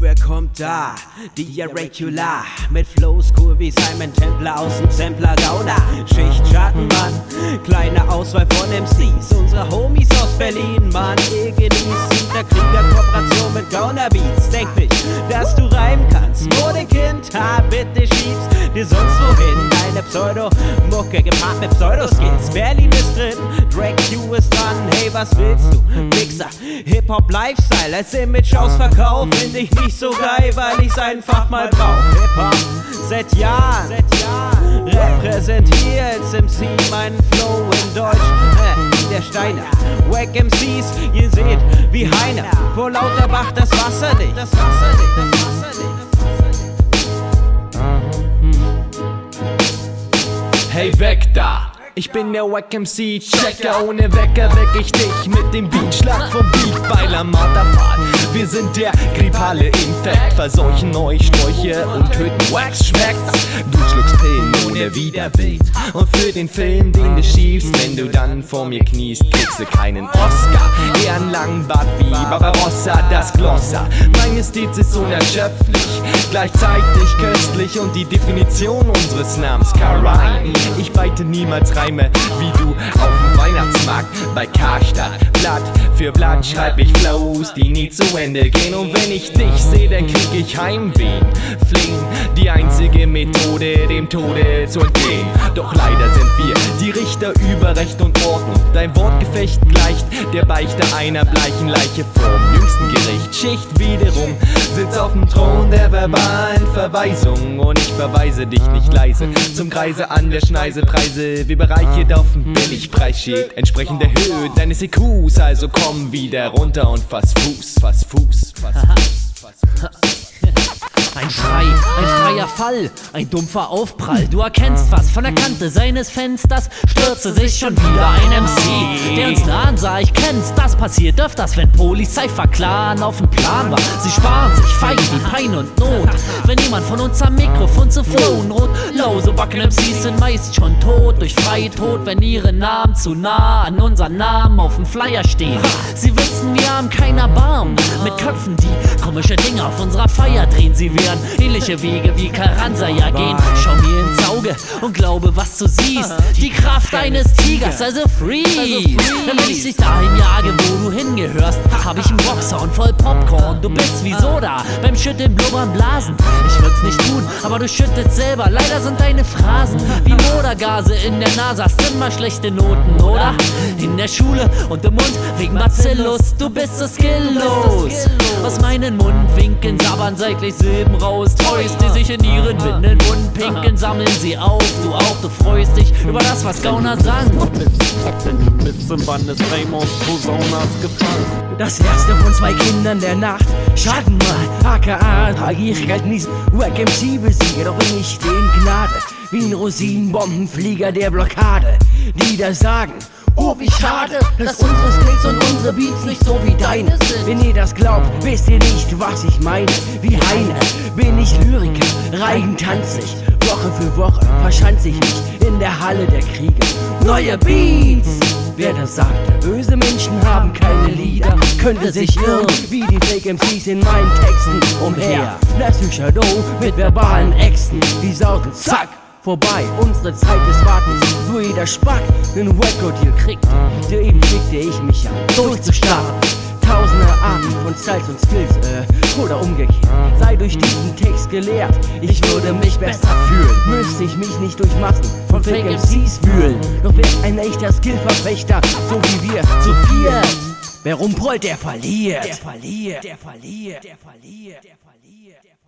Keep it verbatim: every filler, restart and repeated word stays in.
wer kommt da? Die Irregular mit Flows cool wie Simon Templer aus dem Sampler Gouda. Schichtschattenmann, kleine Auswahl von M Cs, unsere Homies aus Berlin, Mann, ihr genießt der Krieger-Kooperation mit Gauner Beats. Denk nicht, dass du reimen kannst, Modekind, ha, bitte schiebst dir sonst wohin. Deine Pseudo-Mucke gepaart mit Pseudoskins. Berlin ist drin, Drake Q ist dran, hey, was willst du? Wichser, Hip-Hop-Lifestyle als Image ausverkauft, find ich nicht so geil, weil ich's einfach mal brauch. Hip-Hop seit Jahren, seit Jahren repräsentier als M C meinen Flow in Deutsch, äh, der Steiner. Wack M Cs, ihr seht wie Heiner, vor lauter Bach das Wasser nicht, das Wasser nicht, das Wasser nicht. Hey, weg da! Ich bin der Wack M C Checker, ohne Wecker weck ich dich mit dem Beatschlag vom Beatbeiler Marterpfad. Wir sind der grippale Infekt, verseuchen euch Sträuche und töten Wax, schmeckt's? Du schluckst Pillen ohne Widerwind und für den Film, den du schiebst, wenn du dann vor mir kniest, kriegst du keinen Oscar. Eher einen langen Bart wie Barbarossa, das Glossa. Mein Stil ist unerschöpflich, gleichzeitig köstlich und die Definition unseres Namens Karine. Ich beite niemals Reime wie du auf dem Weihnachtsmarkt bei Karstadt. Blatt für Blatt schreib ich Flows, die nie zu Ende gehen. Und wenn ich dich sehe, dann krieg ich Heimwehen. Fliehen, die einzige Methode, dem Tode zu entgehen. Doch leider sind wir die Richter über Recht und Ordnung. Dein Wortgefecht gleicht der Beichte einer bleichen Leiche vorm jüngsten Gericht. Schicht wiederum sitzt auf dem Thron der verbalen Verweisung. Und ich verweise dich nicht leise zum Kreise an der Schneise. Preise wie bereichert auf dem Billigpreis steht, entsprechend der Höhe deines I Qs. Also komm wieder runter und fass Fuß, fass Fuß, fass Fuß, fass Fuß. Ein Schrei, ein freier Fall, ein dumpfer Aufprall. Du erkennst was von der Kante seines Fensters, stürzte sich schon wieder ein M C, der uns nah ansah. Ich kenn's, das passiert öfters, wenn Polizeiverklaren auf dem Plan war. Sie sparen sich fein wie Pein und Not, wenn jemand von uns am Mikrofon zu flowen droht. Lause Backen M Cs sind meist schon tot, durch Freitod, wenn ihre Namen zu nah an unseren Namen auf dem Flyer stehen. Sie wissen, wir haben keinen Erbarmen mit Köpfen, die komische Dinge auf unserer Feier drehen. Sie werden ähnliche Wege wie Carranza ja gehen. Schau mir ins Auge und glaube, was du siehst. Die Kraft eines Tigers, also freeze. Damit ich dich dahin jage, wo du hingehörst, hab ich einen Boxhorn voll Popcorn. Du bist wie Soda beim Schütteln, Blubbern, Blasen. Ich würd's nicht tun, aber du schüttest selber. Leider sind deine Phrasen wie Modergase in der Nase. Hast immer schlechte Noten, oder? In der Schule und im Mund wegen Bacillus. Du bist so skilllos. Aus meinen Mundwinkeln sabbern seitlich Silben raus. Toys, die sich in ihren Windeln pinkeln, sammeln sie auf. Du auch, du freust dich über das, was Gauner sagen. Bis zum Band des Famous Posaunas gefallen. Das erste von zwei Kindern der Nacht. Schattenmal, aka Tragierigkeit mies. Wack M C besiege, doch bring ich den Gnade. Wie ein Rosinenbombenflieger der Blockade. Die da sagen: oh, wie schade, dass unsere Skills und unsere Beats nicht so wie deine sind. Wenn ihr das glaubt, wisst ihr nicht, was ich meine. Wie Heine bin ich Lyriker, rein tanz ich. Woche für Woche verschanze ich mich in der Halle der Kriege. Neue Beats! Wer das sagte, böse Menschen haben keine Lieder, könnte sich irren, wie die Fake M Cs in meinen Texten umher. Lass mich Shadow mit verbalen Äxten, die sausen, zack! Vorbei, unsere Zeit des Wartens, wo jeder Spack nen Wacko-Deal kriegt. Soeben schickte ich mich an, durchzustarten. Tausende Arten von Styles und Skills, äh, oder umgekehrt. Sei durch diesen Text gelehrt, ich würde mich besser fühlen. Müsste ich mich nicht durch Massen von Fake M Cs wühlen. Doch wer ein echter Skillverfechter, so wie wir, zu viert. Wer rumprollt, der verliert. Der verliert, der verliert, der verliert, der verliert.